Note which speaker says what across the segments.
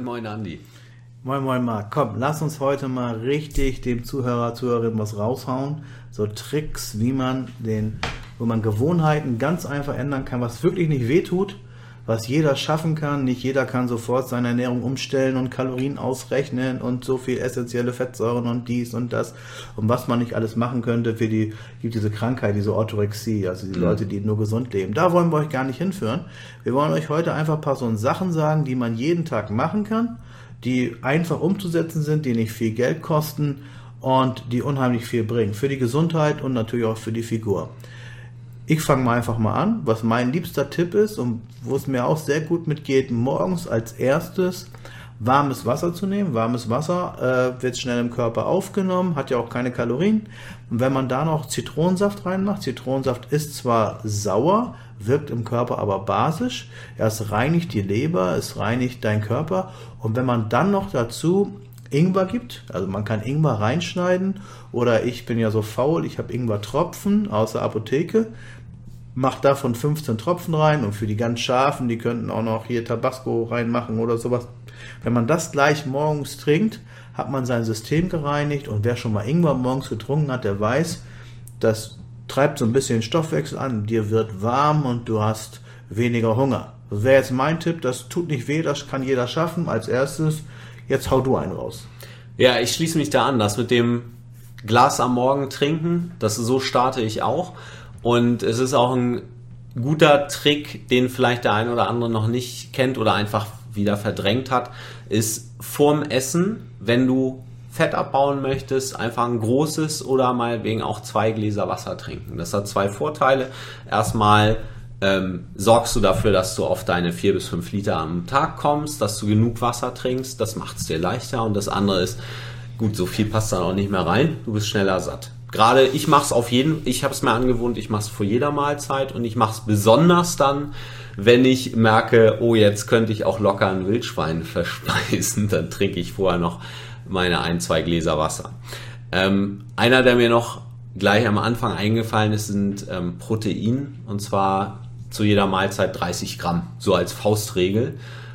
Speaker 1: moin Andi.
Speaker 2: Moin moin Marc. Komm, lass uns heute mal richtig dem Zuhörerin was raushauen. So Tricks, wo man Gewohnheiten ganz einfach ändern kann, was wirklich nicht wehtut, was jeder schaffen kann. Nicht jeder kann sofort seine Ernährung umstellen und Kalorien ausrechnen und so viel essentielle Fettsäuren und dies und das. Und was man nicht alles machen könnte gibt diese Krankheit, diese Orthorexie, also die Leute, die nur gesund leben. Da wollen wir euch gar nicht hinführen. Wir wollen euch heute einfach ein paar so Sachen sagen, die man jeden Tag machen kann, die einfach umzusetzen sind, die nicht viel Geld kosten und die unheimlich viel bringen. Für die Gesundheit und natürlich auch für die Figur. Ich fange mal einfach mal an, was mein liebster Tipp ist und wo es mir auch sehr gut mitgeht, morgens als erstes warmes Wasser zu nehmen. Warmes Wasser wird schnell im Körper aufgenommen, hat ja auch keine Kalorien. Und wenn man da noch Zitronensaft reinmacht, Zitronensaft ist zwar sauer, wirkt im Körper aber basisch. Es reinigt die Leber, es reinigt deinen Körper. Und wenn man dann noch dazu Ingwer gibt, also man kann Ingwer reinschneiden oder ich bin ja so faul, ich habe Ingwer-Tropfen aus der Apotheke, mach davon 15 Tropfen rein und für die ganz Scharfen, die könnten auch noch hier Tabasco reinmachen oder sowas. Wenn man das gleich morgens trinkt, hat man sein System gereinigt und wer schon mal Ingwer morgens getrunken hat, der weiß, das treibt so ein bisschen den Stoffwechsel an, dir wird warm und du hast weniger Hunger. Das wäre jetzt mein Tipp, das tut nicht weh, das kann jeder schaffen. Als erstes, jetzt hau du einen raus.
Speaker 1: Ja, ich schließe mich da an, das mit dem Glas am Morgen trinken, so starte ich auch. Und es ist auch ein guter Trick, den vielleicht der ein oder andere noch nicht kennt oder einfach wieder verdrängt hat, ist vorm Essen, wenn du Fett abbauen möchtest, einfach ein großes oder meinetwegen auch 2 Gläser Wasser trinken. Das hat 2 Vorteile. Erstmal sorgst du dafür, dass du auf deine 4 bis 5 Liter am Tag kommst, dass du genug Wasser trinkst, das macht es dir leichter. Und das andere ist, gut, so viel passt dann auch nicht mehr rein, du bist schneller satt. Gerade ich mache es ich habe es mir angewohnt, ich mache es vor jeder Mahlzeit und ich mache es besonders dann, wenn ich merke, oh, jetzt könnte ich auch locker ein Wildschwein verspeisen, dann trinke ich vorher noch meine 1-2 Gläser Wasser. Einer, der mir noch gleich am Anfang eingefallen ist, sind Protein, und zwar zu jeder Mahlzeit 30 Gramm, so als Faustregel.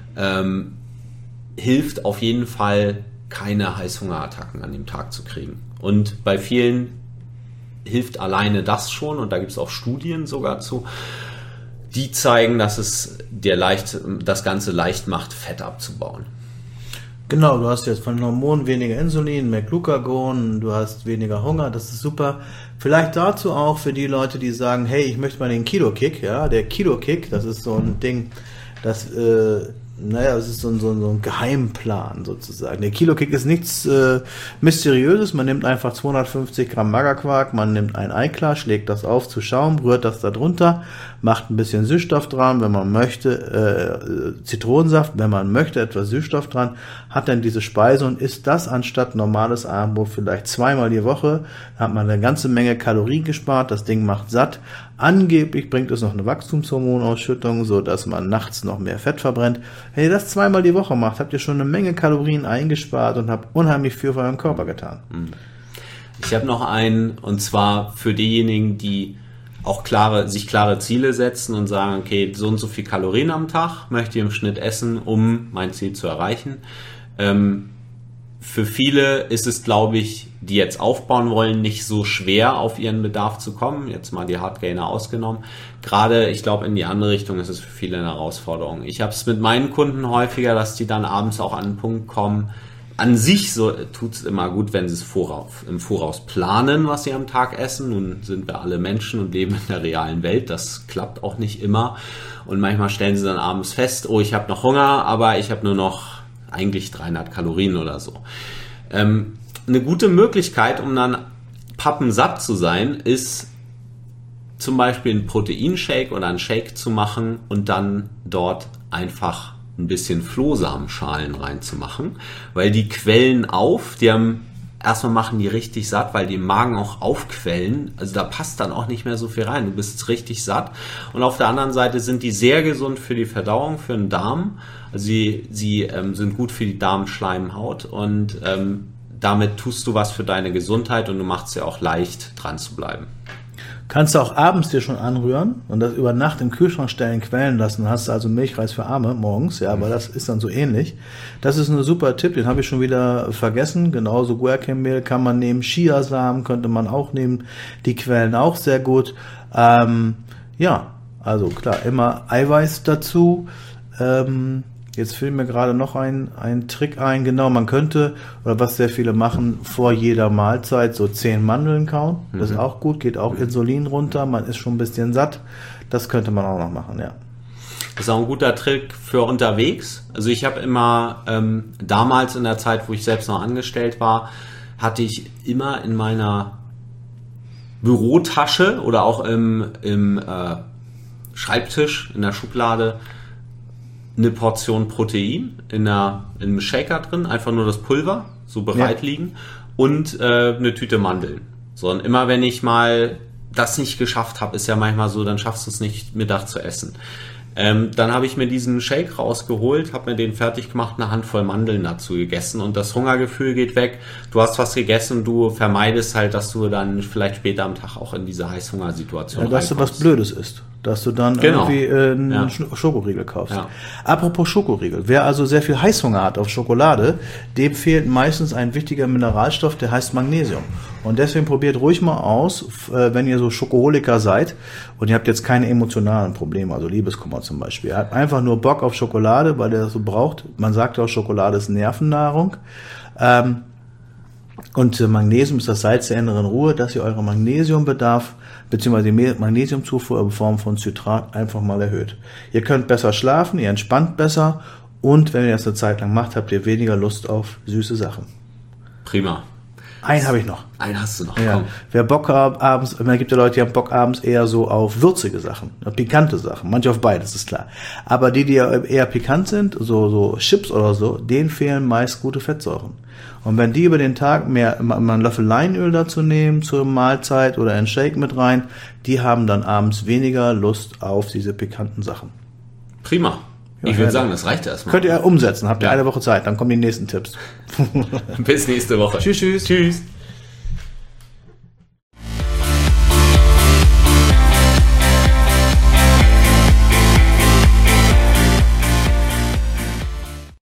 Speaker 1: Hilft auf jeden Fall, keine Heißhungerattacken an dem Tag zu kriegen. Und bei vielen hilft alleine das schon, und da gibt es auch Studien sogar zu, die zeigen, dass es dir das Ganze leicht macht, Fett abzubauen.
Speaker 2: Genau, du hast jetzt von den Hormonen weniger Insulin, mehr Glucagon, du hast weniger Hunger, das ist super. Vielleicht dazu auch für die Leute, die sagen, hey, ich möchte mal den Kilo-Kick, ja, der Kilo-Kick, das ist so ein Ding, das ist so ein Geheimplan sozusagen. Der Kilo-Kick ist nichts Mysteriöses, man nimmt einfach 250 Gramm Magerquark, man nimmt ein Eiklar, schlägt das auf zu Schaum, rührt das da drunter, macht ein bisschen Süßstoff dran, wenn man möchte, Zitronensaft, wenn man möchte, etwas Süßstoff dran, hat dann diese Speise und isst das anstatt normales Abendbrot vielleicht 2-mal die Woche, da hat man eine ganze Menge Kalorien gespart, das Ding macht satt. Angeblich bringt es noch eine Wachstumshormonausschüttung, so dass man nachts noch mehr Fett verbrennt. Wenn ihr das 2-mal die Woche macht, habt ihr schon eine Menge Kalorien eingespart und habt unheimlich viel für euren Körper getan.
Speaker 1: Ich habe noch einen, und zwar für diejenigen, die auch sich klare Ziele setzen und sagen, okay, so und so viel Kalorien am Tag möchte ich im Schnitt essen, um mein Ziel zu erreichen. Für viele ist es, glaube ich, die jetzt aufbauen wollen, nicht so schwer auf ihren Bedarf zu kommen. Jetzt mal die Hardgainer ausgenommen. Gerade, ich glaube, in die andere Richtung ist es für viele eine Herausforderung. Ich habe es mit meinen Kunden häufiger, dass die dann abends auch an den Punkt kommen. An sich so tut es immer gut, wenn sie es im Voraus planen, was sie am Tag essen. Nun sind wir alle Menschen und leben in der realen Welt. Das klappt auch nicht immer. Und manchmal stellen sie dann abends fest, oh, ich habe noch Hunger, aber ich habe nur noch eigentlich 300 Kalorien oder so. Eine gute Möglichkeit, um dann pappensatt zu sein, ist zum Beispiel einen Proteinshake oder einen Shake zu machen und dann dort einfach ein bisschen Flohsamenschalen reinzumachen, weil die quellen auf, erstmal machen die richtig satt, weil die im Magen auch aufquellen, also da passt dann auch nicht mehr so viel rein, du bist richtig satt, und auf der anderen Seite sind die sehr gesund für die Verdauung, für den Darm, also sie sind gut für die Darmschleimhaut und damit tust du was für deine Gesundheit und du machst es ja auch leicht, dran zu bleiben.
Speaker 2: Kannst du auch abends dir schon anrühren und das über Nacht im Kühlschrank stellen, quellen lassen. Dann hast du also Milchreis für Arme morgens, ja, aber das ist dann so ähnlich. Das ist ein super Tipp, den habe ich schon wieder vergessen. Genauso Guarkernmehl kann man nehmen, Chiasamen könnte man auch nehmen, die quellen auch sehr gut. Ja, also klar, immer Eiweiß dazu. Jetzt fällt mir gerade noch ein Trick ein. Genau, man könnte, oder was sehr viele machen, vor jeder Mahlzeit so 10 Mandeln kauen. Das ist auch gut, geht auch Insulin runter. Man ist schon ein bisschen satt. Das könnte man auch noch machen, ja.
Speaker 1: Das ist auch ein guter Trick für unterwegs. Also ich habe immer, damals in der Zeit, wo ich selbst noch angestellt war, hatte ich immer in meiner Bürotasche oder auch im Schreibtisch, in der Schublade, eine Portion Protein in einem Shaker drin, einfach nur das Pulver, so bereit liegen, und eine Tüte Mandeln. So, und immer wenn ich mal das nicht geschafft habe, ist ja manchmal so, dann schaffst du es nicht, Mittag zu essen. Dann habe ich mir diesen Shake rausgeholt, habe mir den fertig gemacht, eine Handvoll Mandeln dazu gegessen und das Hungergefühl geht weg. Du hast was gegessen, du vermeidest halt, dass du dann vielleicht später am Tag auch in diese Heißhungersituation
Speaker 2: dass du was Blödes isst. Dass du dann irgendwie einen Schokoriegel kaufst.
Speaker 1: Ja.
Speaker 2: Apropos Schokoriegel. Wer also sehr viel Heißhunger hat auf Schokolade, dem fehlt meistens ein wichtiger Mineralstoff, der heißt Magnesium. Und deswegen probiert ruhig mal aus, wenn ihr so Schokoholiker seid und ihr habt jetzt keine emotionalen Probleme, also Liebeskummer zum Beispiel. Ihr habt einfach nur Bock auf Schokolade, weil ihr das so braucht. Man sagt auch, Schokolade ist Nervennahrung. Und Magnesium ist das Salz der inneren Ruhe, dass ihr euren Magnesiumbedarf bzw. die Magnesiumzufuhr in Form von Citrat einfach mal erhöht. Ihr könnt besser schlafen, ihr entspannt besser und wenn ihr das eine Zeit lang macht, habt ihr weniger Lust auf süße Sachen.
Speaker 1: Prima.
Speaker 2: Einen habe ich noch.
Speaker 1: Einen hast du noch,
Speaker 2: ja.
Speaker 1: Komm.
Speaker 2: Wer Bock hat abends, man gibt ja Leute, die haben Bock abends eher so auf würzige Sachen, pikante Sachen, manche auf beides, ist klar. Aber die eher pikant sind, so Chips oder so, denen fehlen meist gute Fettsäuren. Und wenn die über den Tag mal einen Löffel Leinöl dazu nehmen zur Mahlzeit oder einen Shake mit rein, die haben dann abends weniger Lust auf diese pikanten Sachen.
Speaker 1: Prima. Ich würde sagen, das reicht erstmal.
Speaker 2: Könnt ihr umsetzen, habt ihr eine Woche Zeit, dann kommen die nächsten Tipps.
Speaker 1: Bis nächste Woche.
Speaker 2: Tschüss.
Speaker 1: Tschüss.